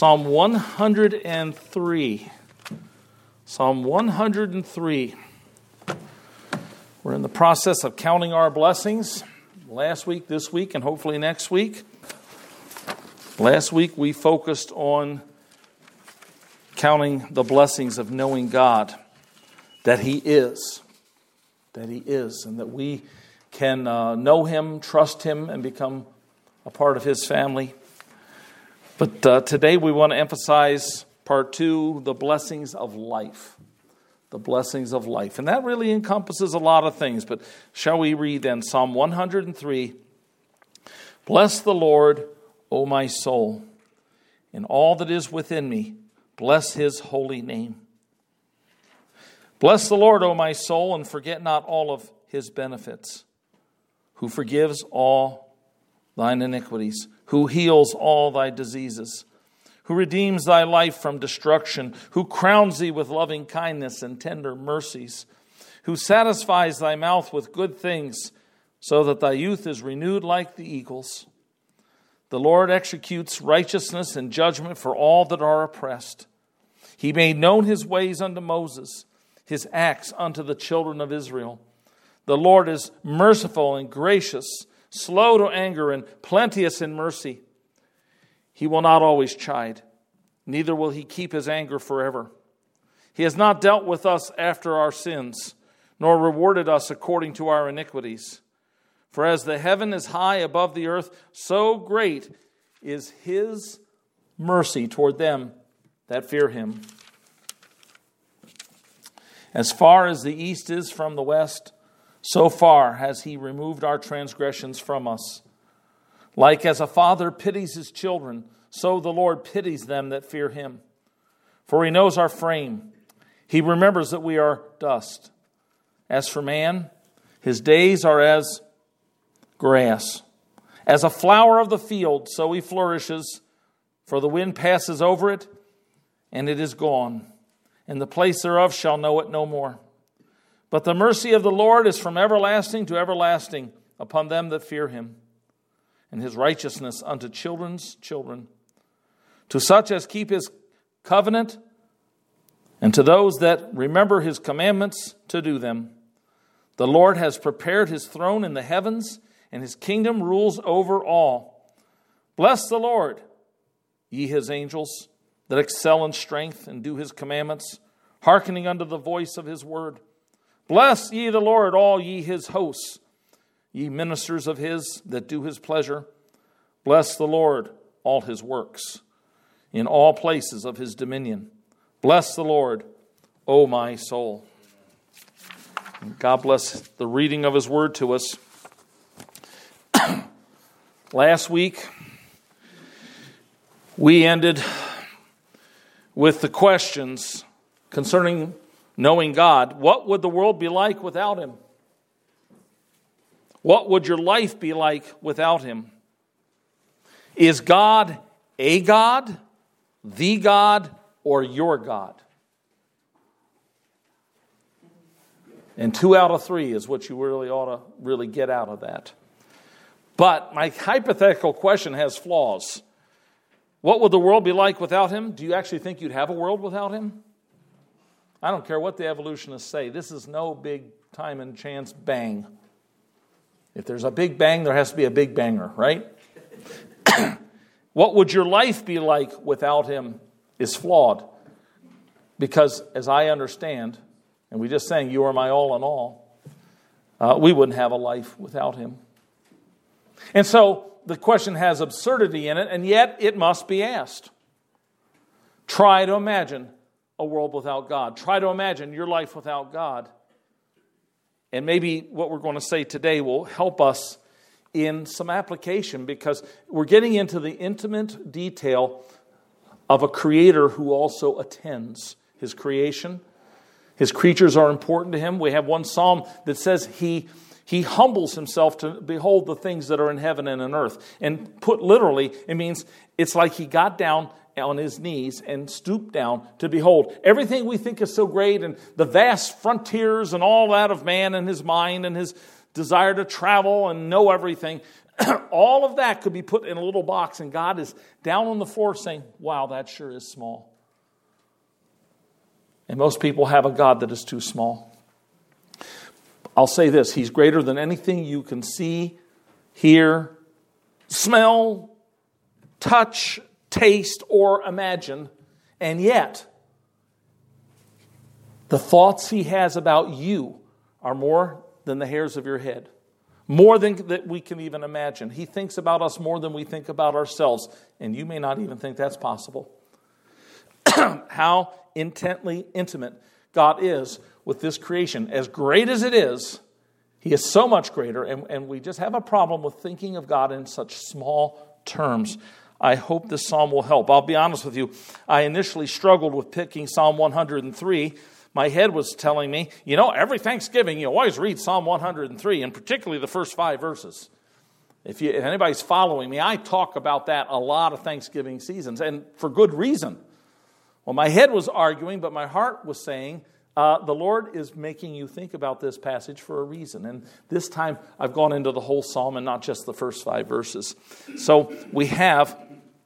Psalm 103. Psalm 103. We're in the process of counting our blessings. Last week, this week, and hopefully next week. Last week we focused on counting the blessings of knowing God, that He is, and that we can know Him, trust Him, and become a part of His family. But today we want to emphasize part 2, the blessings of life. The blessings of life. And that really encompasses a lot of things. But shall we read then Psalm 103? Bless the Lord, O my soul, and all that is within me. Bless His holy name. Bless the Lord, O my soul, and forget not all of His benefits, who forgives all thine iniquities, who heals all thy diseases, who redeems thy life from destruction, who crowns thee with loving kindness and tender mercies, who satisfies thy mouth with good things, so that thy youth is renewed like the eagles. The Lord executes righteousness and judgment for all that are oppressed. He made known His ways unto Moses, His acts unto the children of Israel. The Lord is merciful and gracious, slow to anger and plenteous in mercy. He will not always chide, neither will He keep His anger forever. He has not dealt with us after our sins, nor rewarded us according to our iniquities. For as the heaven is high above the earth, so great is His mercy toward them that fear Him. As far as the east is from the west, so far has He removed our transgressions from us. Like as a father pities his children, so the Lord pities them that fear Him. For He knows our frame. He remembers that we are dust. As for man, his days are as grass. As a flower of the field, so he flourishes. For the wind passes over it, and it is gone, and the place thereof shall know it no more. But the mercy of the Lord is from everlasting to everlasting upon them that fear Him, and His righteousness unto children's children, to such as keep His covenant, and to those that remember His commandments to do them. The Lord has prepared His throne in the heavens, and His kingdom rules over all. Bless the Lord, ye His angels, that excel in strength and do His commandments, hearkening unto the voice of His word. Bless ye the Lord, all ye His hosts, ye ministers of His that do His pleasure. Bless the Lord, all His works, in all places of His dominion. Bless the Lord, O my soul. And God bless the reading of His word to us. Last week, we ended with the questions concerning knowing God. What would the world be like without Him? What would your life be like without Him? Is God a God, the God, or your God? And 2 out of 3 is what you really ought to get out of that. But my hypothetical question has flaws. What would the world be like without Him? Do you actually think you'd have a world without Him? I don't care what the evolutionists say. This is no big time and chance bang. If there's a big bang, there has to be a big banger, right? What would your life be like without Him is flawed. Because as I understand, and we just sang, you are my all in all, we wouldn't have a life without Him. And so the question has absurdity in it, and yet it must be asked. Try to imagine a world without God. Try to imagine your life without God. And maybe what we're going to say today will help us in some application, because we're getting into the intimate detail of a Creator who also attends His creation. His creatures are important to Him. We have one psalm that says He humbles Himself to behold the things that are in heaven and in earth. And put literally, it means it's like He got down on His knees and stooped down to behold everything we think is so great, and the vast frontiers and all that of man and his mind and his desire to travel and know everything. All of that could be put in a little box, and God is down on the floor saying, wow, that sure is small. And most people have a God that is too small. I'll say this, He's greater than anything you can see, hear, smell, touch, taste, or imagine. And yet, the thoughts He has about you are more than the hairs of your head. More than that we can even imagine. He thinks about us more than we think about ourselves. And you may not even think that's possible. How intently intimate God is with this creation. As great as it is, He is so much greater. And we just have a problem with thinking of God in such small terms. I hope this psalm will help. I'll be honest with you. I initially struggled with picking Psalm 103. My head was telling me, every Thanksgiving you always read Psalm 103, and particularly the first 5 verses. If anybody's following me, I talk about that a lot of Thanksgiving seasons, and for good reason. Well, my head was arguing, but my heart was saying, the Lord is making you think about this passage for a reason. And this time I've gone into the whole psalm and not just the first 5 verses. So we have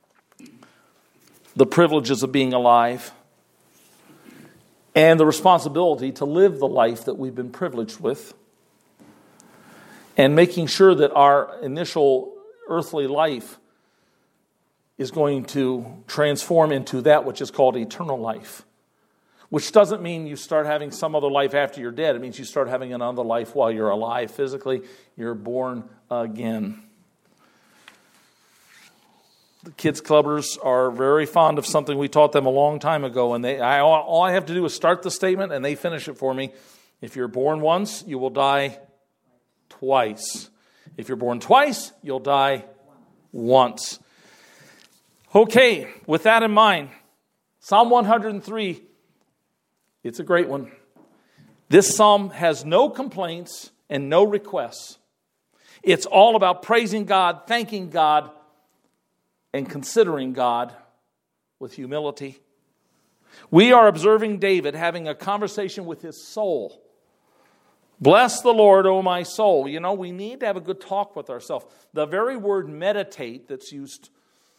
the privileges of being alive and the responsibility to live the life that we've been privileged with, and making sure that our initial earthly life is going to transform into that which is called eternal life. Which doesn't mean you start having some other life after you're dead. It means you start having another life while you're alive physically. You're born again. The kids clubbers are very fond of something we taught them a long time ago. And all I have to do is start the statement and they finish it for me. If you're born once, you will die twice. If you're born twice, you'll die once. Okay, with that in mind, Psalm 103, it's a great one. This psalm has no complaints and no requests. It's all about praising God, thanking God, and considering God with humility. We are observing David having a conversation with his soul. Bless the Lord, O my soul. We need to have a good talk with ourselves. The very word meditate that's used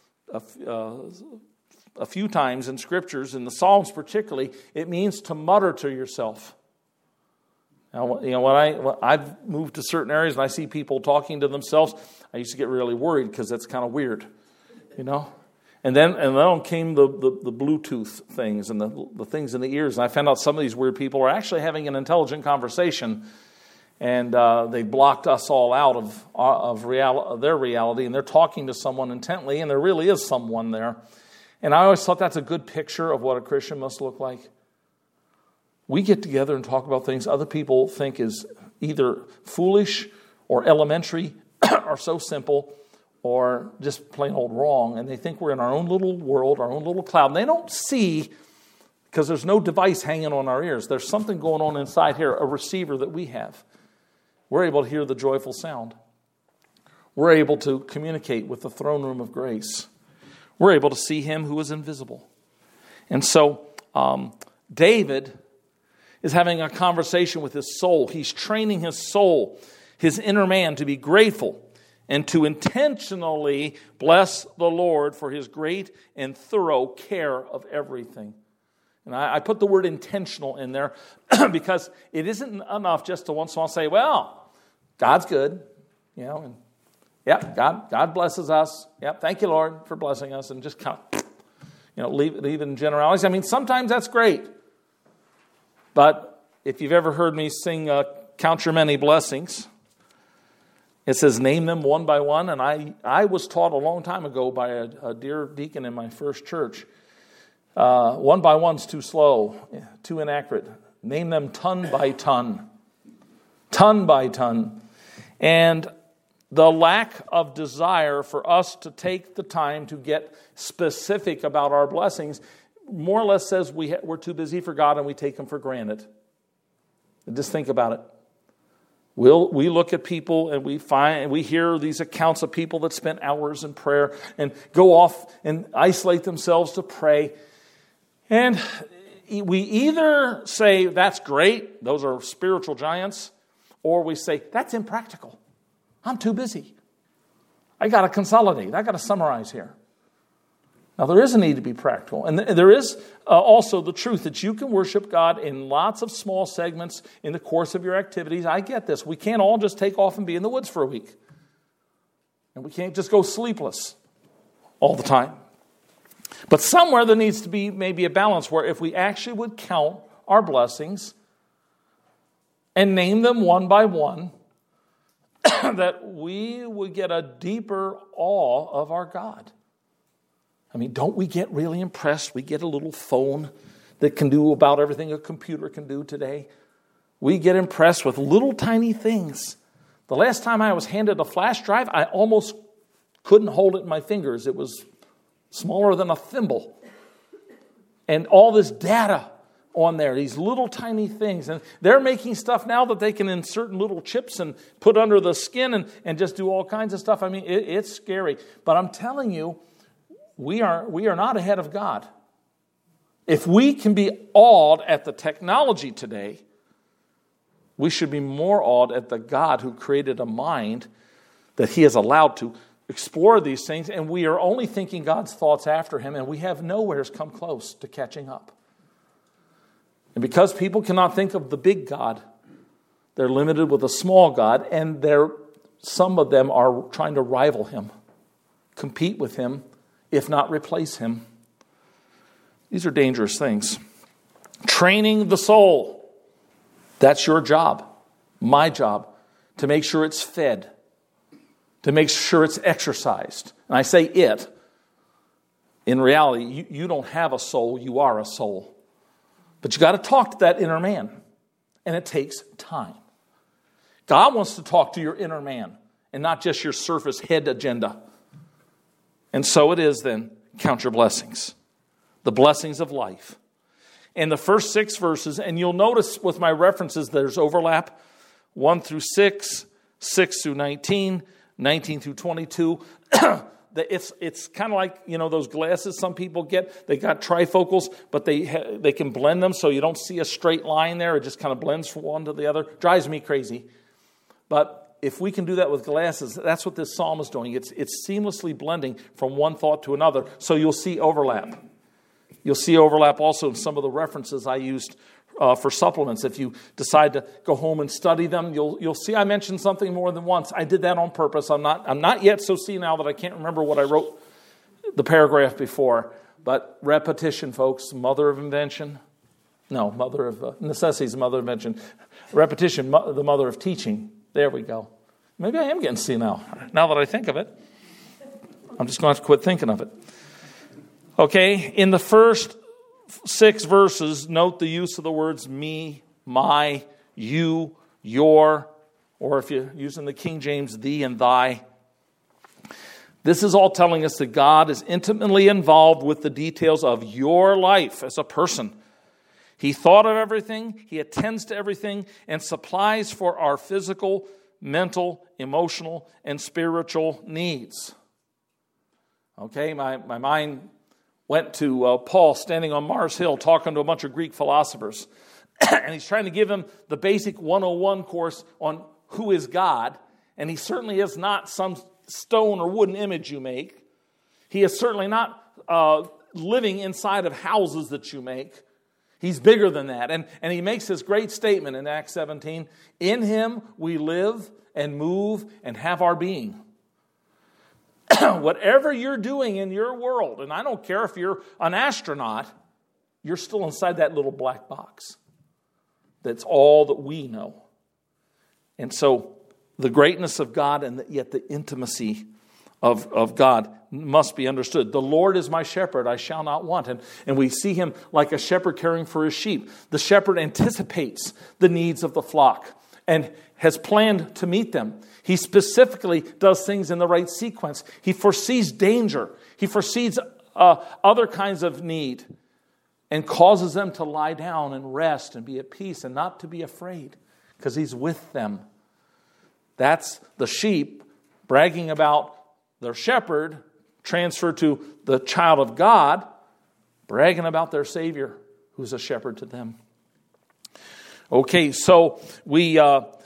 a few times in scriptures, in the Psalms particularly, it means to mutter to yourself. Now, when I've moved to certain areas and I see people talking to themselves, I used to get really worried because that's kind of weird, And then came the Bluetooth things and the things in the ears, and I found out some of these weird people are actually having an intelligent conversation, and they blocked us all out of their reality, and they're talking to someone intently, and there really is someone there. And I always thought that's a good picture of what a Christian must look like. We get together and talk about things other people think is either foolish or elementary or so simple or just plain old wrong. And they think we're in our own little world, our own little cloud. And they don't see, because there's no device hanging on our ears. There's something going on inside here, a receiver that we have. We're able to hear the joyful sound. We're able to communicate with the throne room of grace. We're able to see Him who is invisible. And so David is having a conversation with his soul. He's training his soul, his inner man, to be grateful and to intentionally bless the Lord for His great and thorough care of everything. And I put the word intentional in there because it isn't enough just to once in a while say, well, God's good, and yep, God blesses us. Yep, thank you, Lord, for blessing us. And just kind of, leave it in generalities. I mean, sometimes that's great. But if you've ever heard me sing Count Your Many Blessings, it says name them one by one. And I was taught a long time ago by a dear deacon in my first church. One by one's too slow, too inaccurate. Name them ton by ton. Ton by ton. And the lack of desire for us to take the time to get specific about our blessings more or less says we're too busy for God and we take Him for granted. And just think about it. We look at people and we hear these accounts of people that spent hours in prayer and go off and isolate themselves to pray. And we either say, that's great, those are spiritual giants, or we say, that's impractical. I'm too busy. I got to consolidate. I got to summarize here. Now, there is a need to be practical. And there is also the truth that you can worship God in lots of small segments in the course of your activities. I get this. We can't all just take off and be in the woods for a week. And we can't just go sleepless all the time. But somewhere there needs to be maybe a balance where if we actually would count our blessings and name them one by one, that we would get a deeper awe of our God. I mean, don't we get really impressed? We get a little phone that can do about everything a computer can do today. We get impressed with little tiny things. The last time I was handed a flash drive, I almost couldn't hold it in my fingers. It was smaller than a thimble. And all this data on there, these little tiny things. And they're making stuff now that they can insert in little chips and put under the skin and just do all kinds of stuff. I mean, it's scary. But I'm telling you, we are not ahead of God. If we can be awed at the technology today, we should be more awed at the God who created a mind that he has allowed to explore these things, and we are only thinking God's thoughts after him, and we have nowhere come close to catching up. And because people cannot think of the big God, they're limited with a small God, and some of them are trying to rival him, compete with him, if not replace him. These are dangerous things. Training the soul. That's your job, my job, to make sure it's fed, to make sure it's exercised. And I say it. In reality, you don't have a soul, you are a soul. But you got to talk to that inner man. And it takes time. God wants to talk to your inner man and not just your surface head agenda. And so it is then, count your blessings. The blessings of life. In the first 6 verses, and you'll notice with my references there's overlap. 1 through 6, 6 through 19, 19 through 22. It's kind of like, those glasses some people get. They got trifocals, but they can blend them so you don't see a straight line there. It just kind of blends from one to the other. Drives me crazy. But if we can do that with glasses, that's what this psalm is doing. It's seamlessly blending from one thought to another, so you'll see overlap. You'll see overlap also in some of the references I used for supplements. If you decide to go home and study them, you'll see I mentioned something more than once. I did that on purpose. I'm not yet so senile that I can't remember what I wrote the paragraph before. But repetition, folks, mother of invention. No, mother of necessity is the mother of invention. Repetition, the mother of teaching. There we go. Maybe I am getting senile now that I think of it. I'm just going to have to quit thinking of it. Okay, in the first 6 verses, note the use of the words me, my, you, your, or if you're using the King James, thee and thy. This is all telling us that God is intimately involved with the details of your life as a person. He thought of everything, he attends to everything, and supplies for our physical, mental, emotional, and spiritual needs. Okay, my mind went to Paul standing on Mars Hill talking to a bunch of Greek philosophers. And he's trying to give them the basic 101 course on who is God. And he certainly is not some stone or wooden image you make. He is certainly not living inside of houses that you make. He's bigger than that. And he makes this great statement in Acts 17. In him we live and move and have our being. Whatever you're doing in your world, and I don't care if you're an astronaut, you're still inside that little black box. That's all that we know. And so the greatness of God and yet the intimacy of God must be understood. The Lord is my shepherd, I shall not want. And we see him like a shepherd caring for his sheep. The shepherd anticipates the needs of the flock and has planned to meet them. He specifically does things in the right sequence. He foresees danger. He foresees other kinds of need and causes them to lie down and rest and be at peace and not to be afraid because he's with them. That's the sheep bragging about their shepherd transferred to the child of God, bragging about their Savior who's a shepherd to them. Okay, so we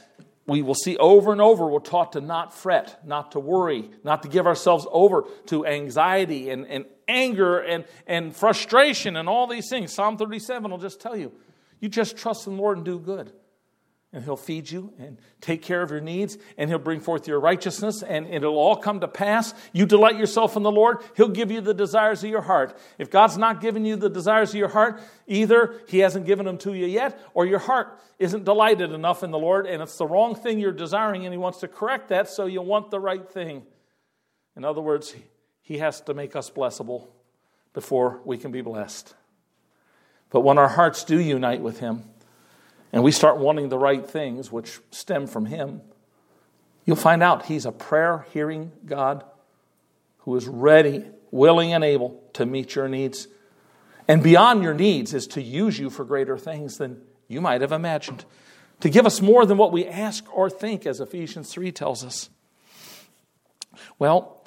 we will see over and over, we're taught to not fret, not to worry, not to give ourselves over to anxiety and anger and frustration and all these things. Psalm 37 will just tell you, you just trust in the Lord and do good. And He'll feed you and take care of your needs, and He'll bring forth your righteousness, and it'll all come to pass. You delight yourself in the Lord, He'll give you the desires of your heart. If God's not giving you the desires of your heart, either He hasn't given them to you yet, or your heart isn't delighted enough in the Lord, and it's the wrong thing you're desiring, and He wants to correct that so you want the right thing. In other words, He has to make us blessable before we can be blessed. But when our hearts do unite with Him, and we start wanting the right things, which stem from Him, you'll find out He's a prayer-hearing God who is ready, willing, and able to meet your needs. And beyond your needs is to use you for greater things than you might have imagined. To give us more than what we ask or think, as Ephesians 3 tells us. Well,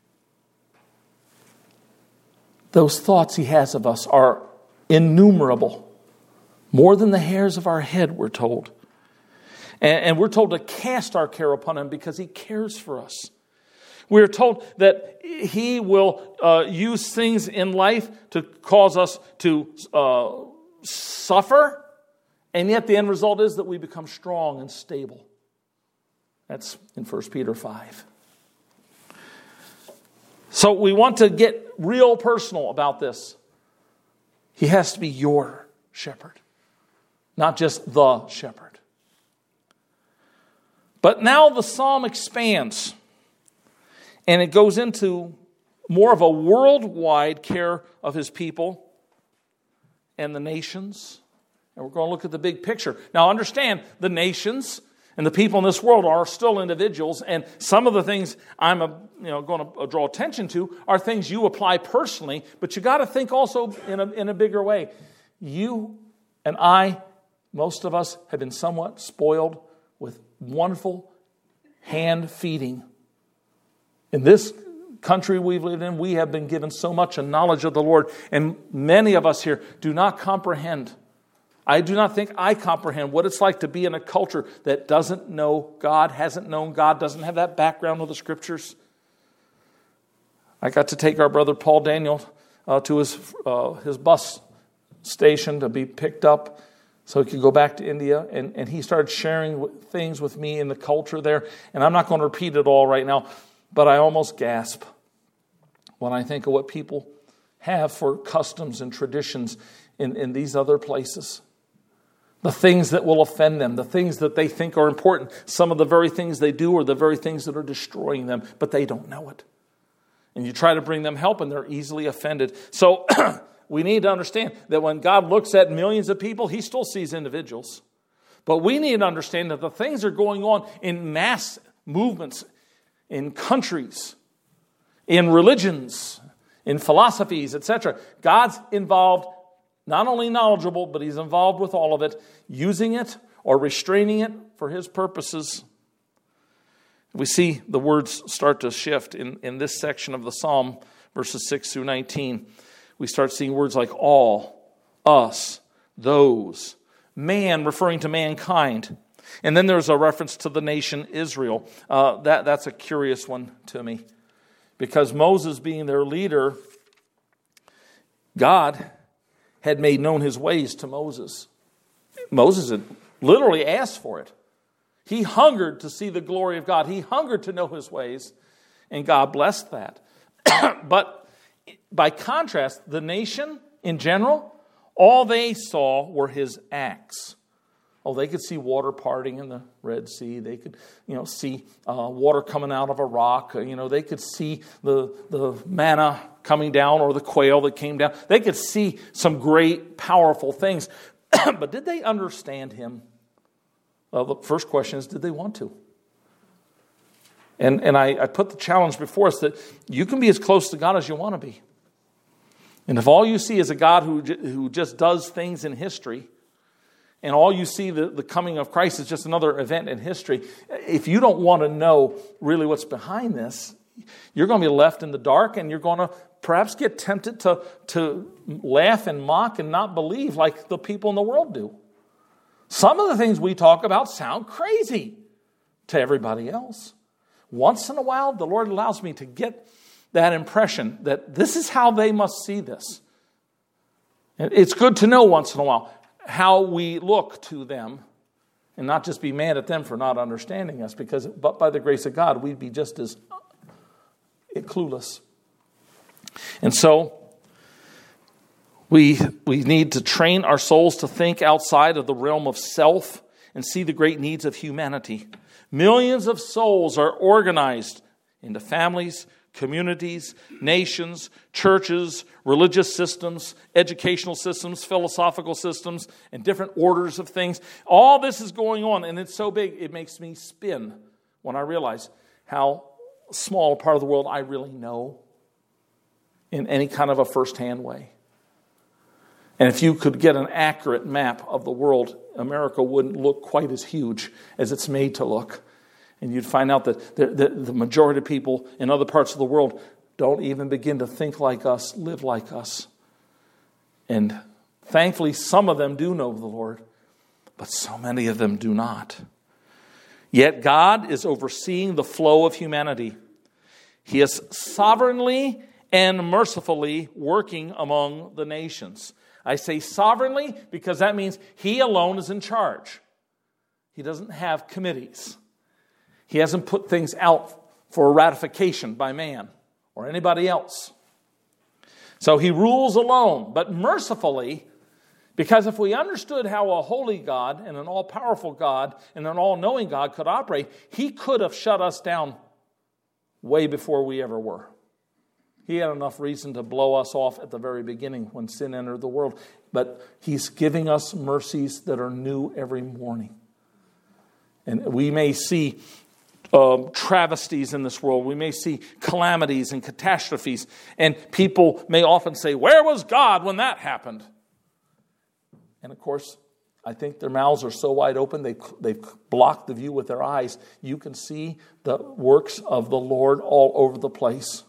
those thoughts He has of us are innumerable. More than the hairs of our head, we're told. And we're told to cast our care upon Him because He cares for us. We're told that He will use things in life to cause us to suffer, and yet the end result is that we become strong and stable. That's in 1 Peter 5. So we want to get real personal about this. He has to be your shepherd. Not just the shepherd. But now the psalm expands. And it goes into more of a worldwide care of His people and the nations. And we're going to look at the big picture. Now understand, the nations and the people in this world are still individuals. And some of the things I'm going to draw attention to are things you apply personally. But you got to think also in a bigger way. You and I, most of us, have been somewhat spoiled with wonderful hand feeding. In this country we've lived in, we have been given so much a knowledge of the Lord, and many of us here do not comprehend. I do not think I comprehend what it's like to be in a culture that doesn't know God, hasn't known God, doesn't have that background of the Scriptures. I got to take our brother Paul Daniel to his bus station to be picked up so he could go back to India, and he started sharing things with me in the culture there. And I'm not going to repeat it all right now, but I almost gasp when I think of what people have for customs and traditions in these other places. The things that will offend them, the things that they think are important. Some of the very things they do are the very things that are destroying them, but they don't know it. And you try to bring them help, and they're easily offended. So we need to understand that when God looks at millions of people, He still sees individuals. But we need to understand that the things are going on in mass movements, in countries, in religions, in philosophies, etc. God's involved, not only knowledgeable, but He's involved with all of it, using it or restraining it for His purposes. We see the words start to shift in this section of the Psalm, verses 6 through 19. We start seeing words like all, us, those, man referring to mankind. And then there's a reference to the nation Israel. That's a curious one to me. Because Moses being their leader, God had made known His ways to Moses. Moses had literally asked for it. He hungered to see the glory of God. He hungered to know His ways, and God blessed that. But by contrast, the nation in general, all they saw were His acts. Oh, they could see water parting in the Red Sea. They could, see water coming out of a rock. They could see the manna coming down or the quail that came down. They could see some great, powerful things. But did they understand Him? Well, the first question is, did they want to? And I put the challenge before us that you can be as close to God as you want to be. And if all you see is a God who just does things in history, and all you see the coming of Christ is just another event in history, if you don't want to know really what's behind this, you're going to be left in the dark, and you're going to perhaps get tempted to laugh and mock and not believe like the people in the world do. Some of the things we talk about sound crazy. to everybody else. Once in a while, the Lord allows me to get that impression that this is how they must see this. And it's good to know once in a while how we look to them and not just be mad at them for not understanding us, but by the grace of God, we'd be just as clueless. And so we need to train our souls to think outside of the realm of self and see the great needs of humanity. Millions of souls are organized into families, communities, nations, churches, religious systems, educational systems, philosophical systems, and different orders of things. All this is going on, and it's so big, it makes me spin when I realize how small a part of the world I really know in any kind of a first-hand way. And if you could get an accurate map of the world, America wouldn't look quite as huge as it's made to look. And you'd find out that the majority of people in other parts of the world don't even begin to think like us, live like us. And thankfully, some of them do know the Lord, but so many of them do not. Yet God is overseeing the flow of humanity. He is sovereignly and mercifully working among the nations. I say sovereignly because that means He alone is in charge. He doesn't have committees. He hasn't put things out for ratification by man or anybody else. So He rules alone, but mercifully, because if we understood how a holy God and an all-powerful God and an all-knowing God could operate, He could have shut us down way before we ever were. He had enough reason to blow us off at the very beginning when sin entered the world. But He's giving us mercies that are new every morning. And we may see travesties in this world. We may see calamities and catastrophes. And people may often say, where was God when that happened? And of course, I think their mouths are so wide open, they've blocked the view with their eyes. You can see the works of the Lord all over the place.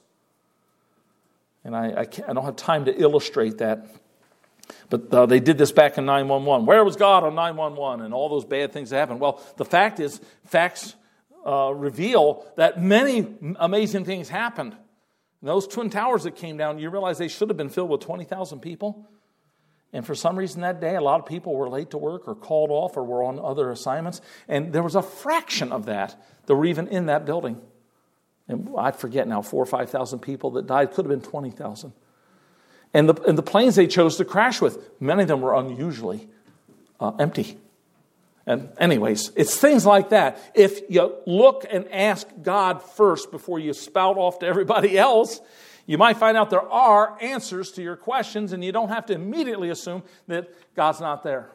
And I don't have time to illustrate that. But they did this back in 9/11. Where was God on 9/11? And all those bad things that happened. Well, the fact is, facts reveal that many amazing things happened. And those Twin Towers that came down, you realize they should have been filled with 20,000 people. And for some reason that day, a lot of people were late to work or called off or were on other assignments. And there was a fraction of that were even in that building. And I forget now, 4,000 or 5,000 people that died. Could have been 20,000. And the planes they chose to crash with, many of them were unusually empty. And anyways, it's things like that. If you look and ask God first before you spout off to everybody else, you might find out there are answers to your questions, and you don't have to immediately assume that God's not there.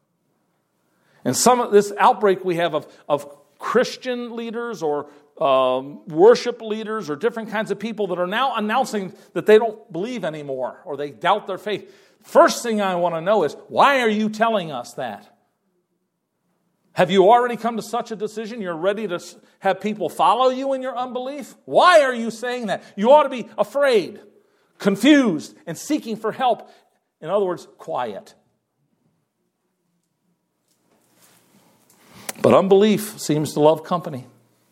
And some of this outbreak we have of Christian leaders or worship leaders or different kinds of people that are now announcing that they don't believe anymore or they doubt their faith. First thing I want to know is, why are you telling us that? Have you already come to such a decision? You're ready to have people follow you in your unbelief? Why are you saying that? You ought to be afraid, confused, and seeking for help. In other words, quiet. But unbelief seems to love company.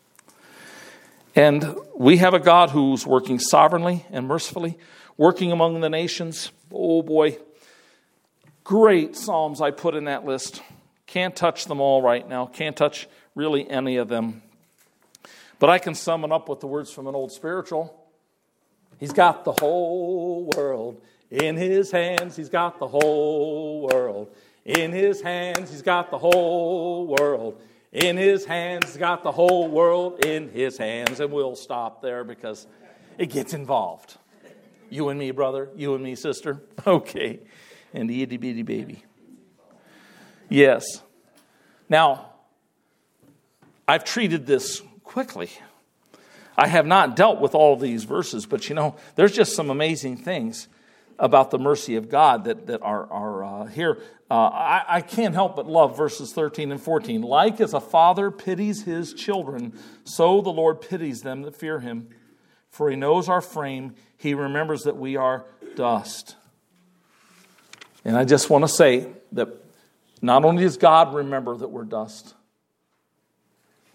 And we have a God who's working sovereignly and mercifully, working among the nations. Oh boy, great Psalms I put in that list. Can't touch them all right now. Can't touch really any of them. But I can sum it up with the words from an old spiritual. He's got the whole world in His hands. He's got the whole world in His hands. He's got the whole world in His hands. He's got the whole world in His hands. And we'll stop there because it gets involved. You and me, brother. You and me, sister. Okay. And the itty bitty baby. Yes. Now, I've treated this quickly. I have not dealt with all these verses, but there's just some amazing things about the mercy of God that are here. I can't help but love verses 13 and 14. Like as a father pities his children, so the Lord pities them that fear Him. For He knows our frame. He remembers that we are dust. And I just want to say that not only does God remember that we're dust,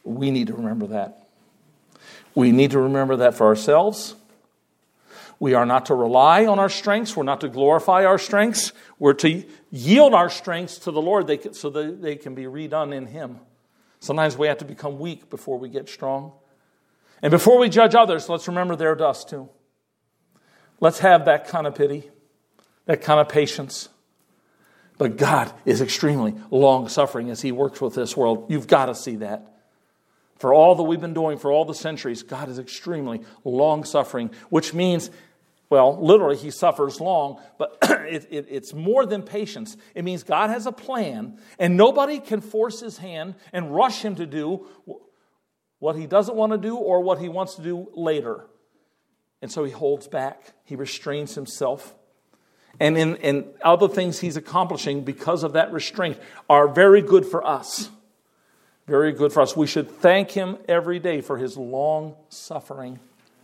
We need to remember that. We need to remember that for ourselves. We are not to rely on our strengths. We're not to glorify our strengths. We're to yield our strengths to the Lord so that they can be redone in Him. Sometimes we have to become weak before we get strong. And before we judge others, let's remember they're dust too. Let's have that kind of pity, that kind of patience. But God is extremely long-suffering as He works with this world. You've got to see that. For all that we've been doing for all the centuries, God is extremely long-suffering, which means, well, literally He suffers long, but it's more than patience. It means God has a plan, and nobody can force His hand and rush Him to do what He doesn't want to do or what He wants to do later. And so He holds back. He restrains Himself. And other things He's accomplishing because of that restraint are very good for us. Very good for us. We should thank Him every day for His long suffering.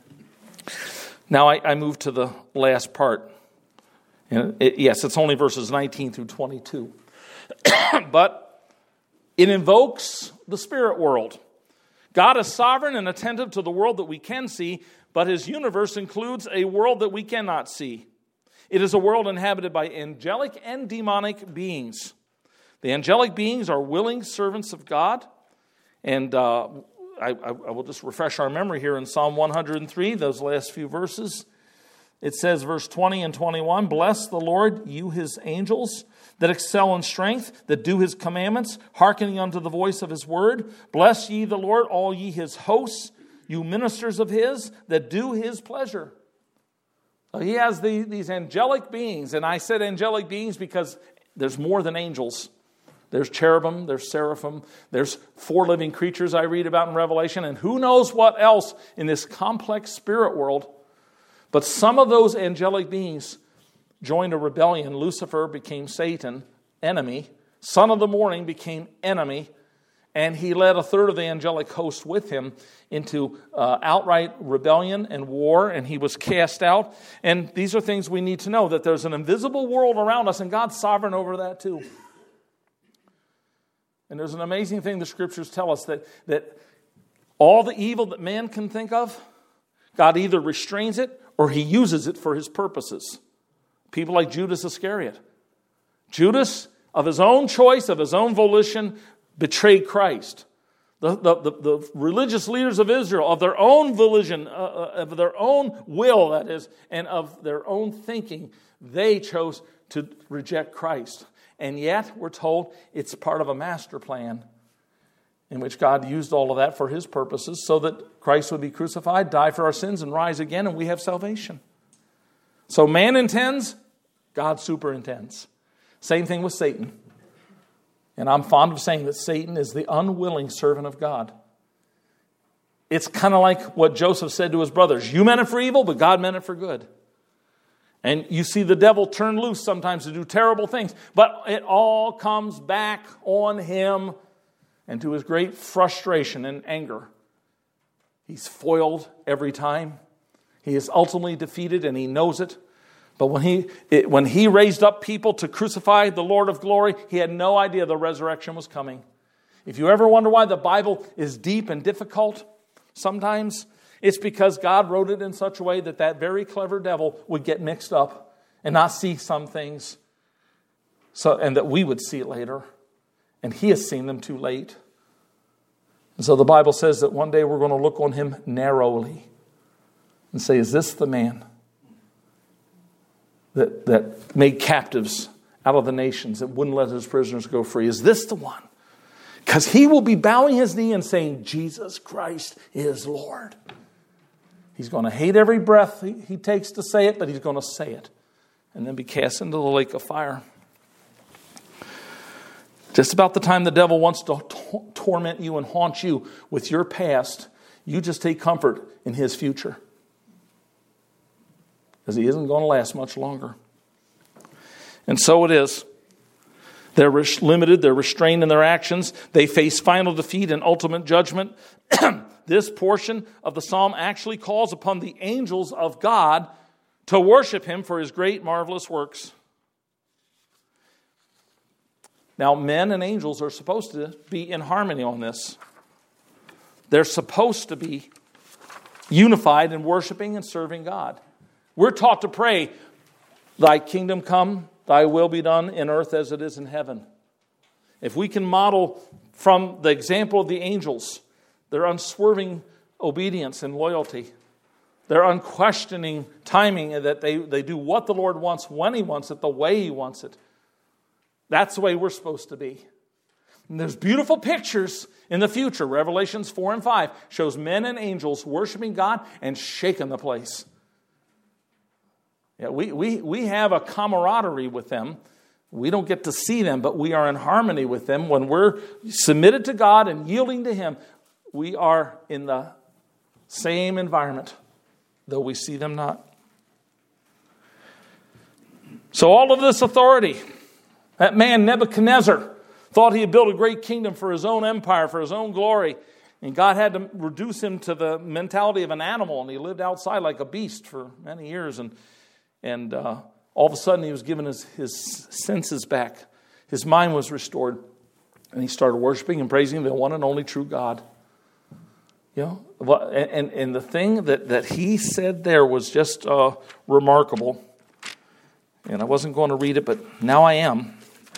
Now I move to the last part. And it's only verses 19 through 22. But it invokes the spirit world. God is sovereign and attentive to the world that we can see, but His universe includes a world that we cannot see. It is a world inhabited by angelic and demonic beings. The angelic beings are willing servants of God. And I will just refresh our memory here in Psalm 103, those last few verses. It says, verse 20 and 21, "Bless the Lord, you His angels, that excel in strength, that do His commandments, hearkening unto the voice of His word. Bless ye the Lord, all ye His hosts, you ministers of His, that do His pleasure." So He has these angelic beings, and I said angelic beings because there's more than angels. There's cherubim, there's seraphim, there's 4 living creatures I read about in Revelation, and who knows what else in this complex spirit world. But some of those angelic beings joined a rebellion. Lucifer became Satan, enemy. Son of the morning became enemy. And he led a third of the angelic host with him into outright rebellion and war, and he was cast out. And these are things we need to know, that there's an invisible world around us, and God's sovereign over that too. And there's an amazing thing the Scriptures tell us, that all the evil that man can think of, God either restrains it or He uses it for His purposes. People like Judas Iscariot. Judas, of his own choice, of his own volition, betrayed Christ. The religious leaders of Israel, of their own volition, of their own will, that is, and of their own thinking, they chose to reject Christ. And yet, we're told it's part of a master plan in which God used all of that for His purposes so that Christ would be crucified, die for our sins, and rise again, and we have salvation. So man intends, God superintends. Same thing with Satan. And I'm fond of saying that Satan is the unwilling servant of God. It's kind of like what Joseph said to his brothers. You meant it for evil, but God meant it for good. And you see the devil turn loose sometimes to do terrible things. But it all comes back on him, and to his great frustration and anger. He's foiled every time. He is ultimately defeated, and he knows it. But when he raised up people to crucify the Lord of glory, he had no idea the resurrection was coming. If you ever wonder why the Bible is deep and difficult sometimes, it's because God wrote it in such a way that that very clever devil would get mixed up and not see some things, and that we would see it later. And He has seen them too late. And so the Bible says that one day we're going to look on him narrowly and say, is this the man that made captives out of the nations, that wouldn't let his prisoners go free? Is this the one? Because he will be bowing his knee and saying, Jesus Christ is Lord. He's going to hate every breath he takes to say it, but he's going to say it and then be cast into the lake of fire. Just about the time the devil wants to torment you and haunt you with your past, you just take comfort in his future. Because he isn't going to last much longer. And so it is. They're limited, they're restrained in their actions. They face final defeat and ultimate judgment. This portion of the psalm actually calls upon the angels of God to worship Him for His great, marvelous works. Now, men and angels are supposed to be in harmony on this. They're supposed to be unified in worshiping and serving God. We're taught to pray, thy kingdom come, thy will be done in earth as it is in heaven. If we can model from the example of the angels, their unswerving obedience and loyalty, their unquestioning timing, that they do what the Lord wants, when He wants it, the way He wants it. That's the way we're supposed to be. And there's beautiful pictures in the future. Revelations 4 and 5 shows men and angels worshiping God and shaking the place. Yeah, we have a camaraderie with them. We don't get to see them, but we are in harmony with them. When we're submitted to God and yielding to Him, we are in the same environment, though we see them not. So all of this authority, that man Nebuchadnezzar thought he had built a great kingdom for his own empire, for his own glory. And God had to reduce him to the mentality of an animal. And he lived outside like a beast for many years. And all of a sudden he was given his senses back. His mind was restored. And he started worshiping and praising the one and only true God. You know, and the thing that he said there was just remarkable. And I wasn't going to read it, but now I am.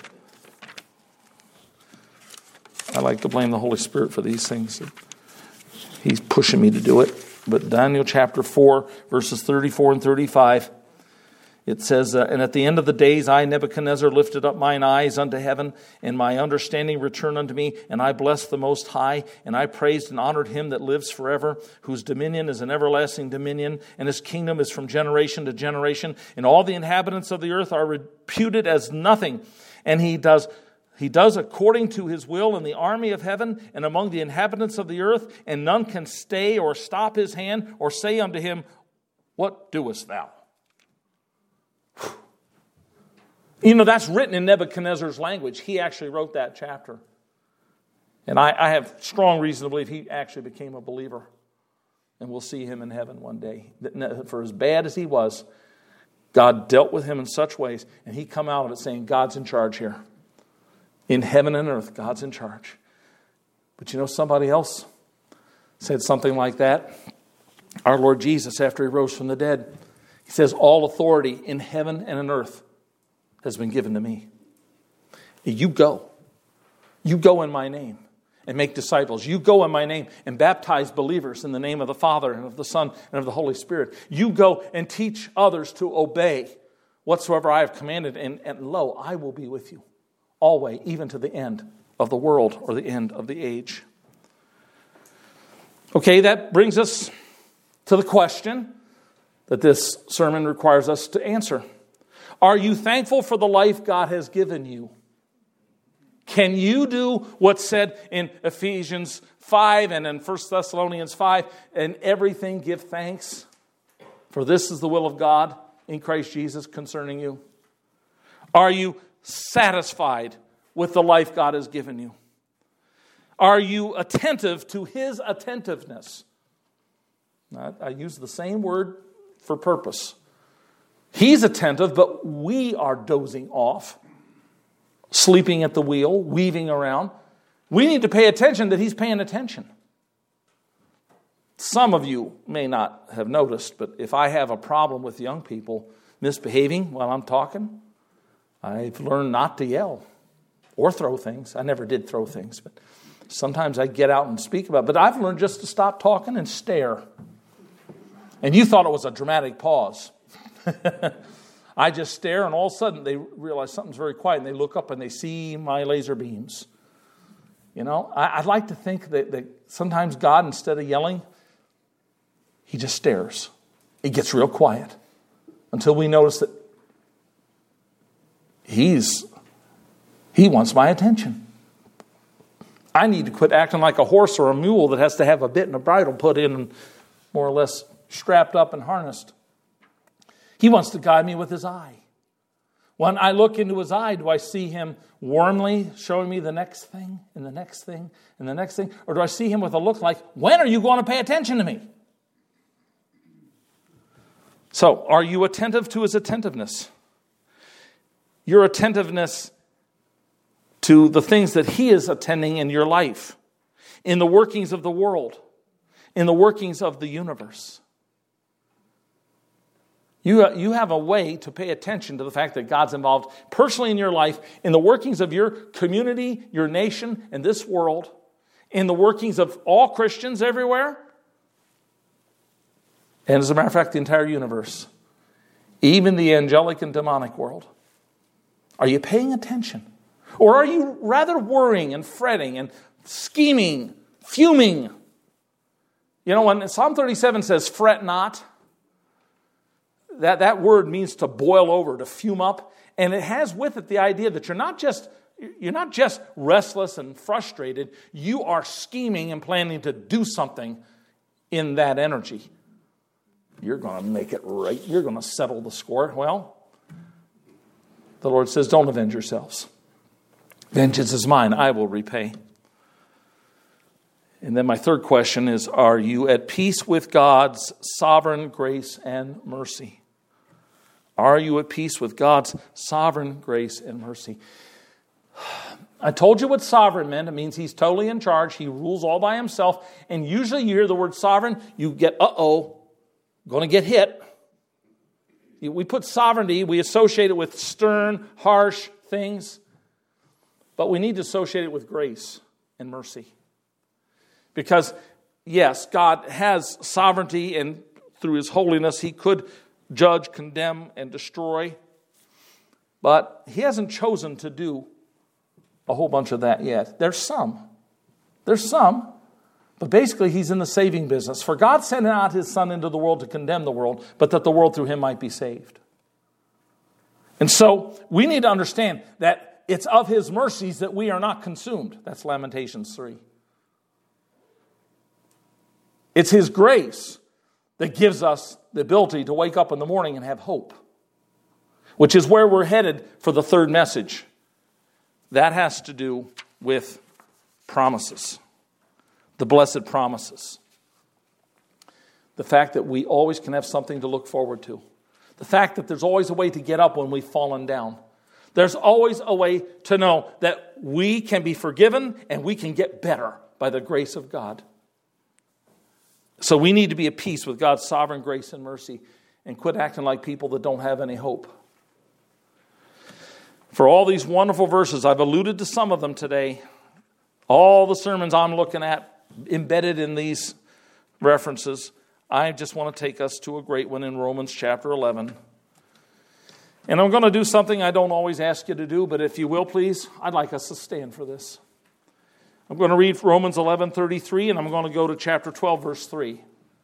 I like to blame the Holy Spirit for these things. He's pushing me to do it. But Daniel chapter 4, verses 34 and 35, it says, and at the end of the days, I, Nebuchadnezzar, lifted up mine eyes unto heaven, and my understanding returned unto me, and I blessed the Most High, and I praised and honored Him that lives forever, whose dominion is an everlasting dominion, and His kingdom is from generation to generation, and all the inhabitants of the earth are reputed as nothing, and He does according to His will in the army of heaven and among the inhabitants of the earth, and none can stay or stop His hand or say unto Him, what doest thou? You know, that's written in Nebuchadnezzar's language. He actually wrote that chapter. And I have strong reason to believe he actually became a believer. And we'll see him in heaven one day. For as bad as he was, God dealt with him in such ways, and he come out of it saying, God's in charge here. In heaven and earth, God's in charge. But you know, somebody else said something like that. Our Lord Jesus, after He rose from the dead, He says, all authority in heaven and in earth has been given to me. You go. You go in my name and make disciples. You go in my name and baptize believers in the name of the Father and of the Son and of the Holy Spirit. You go and teach others to obey whatsoever I have commanded. And lo, I will be with you always, even to the end of the world or the end of the age. Okay, that brings us to the question that this sermon requires us to answer. Are you thankful for the life God has given you? Can you do what's said in Ephesians 5 and in 1 Thessalonians 5, and everything give thanks? For this is the will of God in Christ Jesus concerning you. Are you satisfied with the life God has given you? Are you attentive to His attentiveness? I use the same word for purpose. He's attentive, but we are dozing off, sleeping at the wheel, weaving around. We need to pay attention that He's paying attention. Some of you may not have noticed, but if I have a problem with young people misbehaving while I'm talking, I've learned not to yell or throw things. I never did throw things, but sometimes I get out and speak about it. But I've learned just to stop talking and stare. And you thought it was a dramatic pause. I just stare, and all of a sudden they realize something's very quiet, and they look up and they see my laser beams. You know, I'd like to think that sometimes God, instead of yelling, He just stares. It gets real quiet until we notice that He wants my attention. I need to quit acting like a horse or a mule that has to have a bit and a bridle put in and more or less strapped up and harnessed. He wants to guide me with His eye. When I look into His eye, do I see Him warmly showing me the next thing and the next thing and the next thing? Or do I see Him with a look like, when are you going to pay attention to me? So, are you attentive to His attentiveness? Your attentiveness to the things that He is attending in your life. in the workings of the world, in the workings of the universe. You have a way to pay attention to the fact that God's involved personally in your life, in the workings of your community, your nation, and this world, in the workings of all Christians everywhere, and as a matter of fact, the entire universe, even the angelic and demonic world. Are you paying attention? Or are you rather worrying and fretting and scheming, fuming? You know, when Psalm 37 says, fret not, that word means to boil over, to fume up. And it has with it the idea that you're not just restless and frustrated. You are scheming and planning to do something in that energy. You're going to make it right. You're going to settle the score. Well, the Lord says, don't avenge yourselves. Vengeance is mine. I will repay. And then my third question is, are you at peace with God's sovereign grace and mercy? Are you at peace with God's sovereign grace and mercy? I told you what sovereign meant. It means he's totally in charge. He rules all by himself. And usually you hear the word sovereign, you get, going to get hit. We put sovereignty, we associate it with stern, harsh things. But we need to associate it with grace and mercy. Because, yes, God has sovereignty, and through his holiness, he could judge, condemn, and destroy. But he hasn't chosen to do a whole bunch of that yet. There's some. But basically, he's in the saving business. For God sent not his Son into the world to condemn the world, but that the world through him might be saved. And so, we need to understand that it's of his mercies that we are not consumed. That's Lamentations 3. It's his grace that gives us the ability to wake up in the morning and have hope, which is where we're headed for the third message. That has to do with promises, the blessed promises. The fact that we always can have something to look forward to. The fact that there's always a way to get up when we've fallen down. There's always a way to know that we can be forgiven and we can get better by the grace of God. So we need to be at peace with God's sovereign grace and mercy and quit acting like people that don't have any hope. For all these wonderful verses, I've alluded to some of them today. All the sermons I'm looking at embedded in these references. I just want to take us to a great one in Romans chapter 11. And I'm going to do something I don't always ask you to do, but if you will, please, I'd like us to stand for this. I'm going to read Romans 11:33, and I'm going to go to chapter 12, verse 3.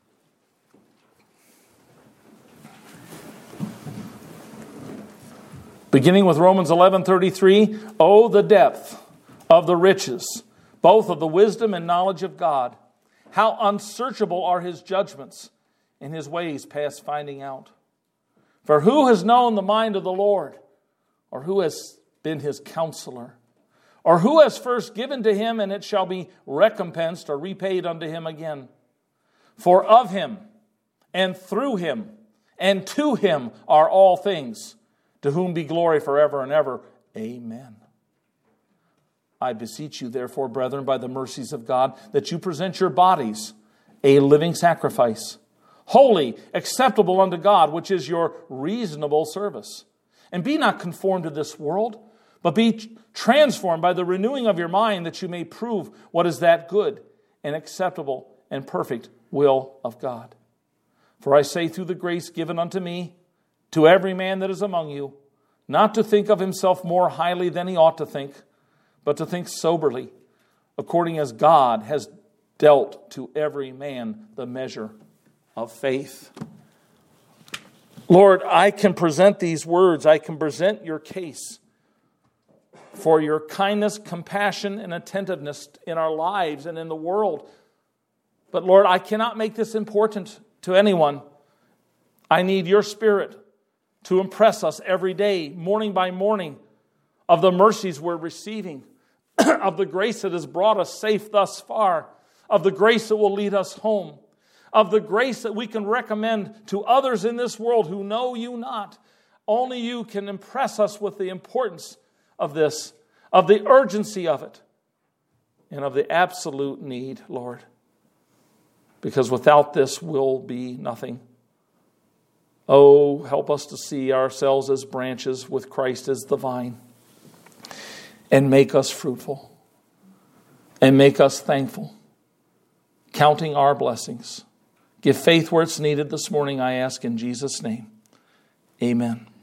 Beginning with Romans 11:33, oh, the depth of the riches, both of the wisdom and knowledge of God. How unsearchable are his judgments, and his ways past finding out. For who has known the mind of the Lord, or who has been his counselor? Or who has first given to him, and it shall be recompensed or repaid unto him again? For of him, and through him, and to him are all things, to whom be glory forever and ever. Amen. I beseech you, therefore, brethren, by the mercies of God, that you present your bodies a living sacrifice, holy, acceptable unto God, which is your reasonable service. And be not conformed to this world, but be transformed by the renewing of your mind, that you may prove what is that good and acceptable and perfect will of God. For I say, through the grace given unto me, to every man that is among you, not to think of himself more highly than he ought to think, but to think soberly, according as God has dealt to every man the measure of faith. Lord, I can present these words. I can present your case for your kindness, compassion, and attentiveness in our lives and in the world. But Lord, I cannot make this important to anyone. I need your Spirit to impress us every day, morning by morning, of the mercies we're receiving, of the grace that has brought us safe thus far, of the grace that will lead us home, of the grace that we can recommend to others in this world who know you not. Only you can impress us with the importance of this, of the urgency of it. and of the absolute need, Lord. Because without this, we'll be nothing. Oh, help us to see ourselves as branches with Christ as the vine. And make us fruitful. And make us thankful. Counting our blessings. Give faith where it's needed this morning, I ask in Jesus' name. Amen.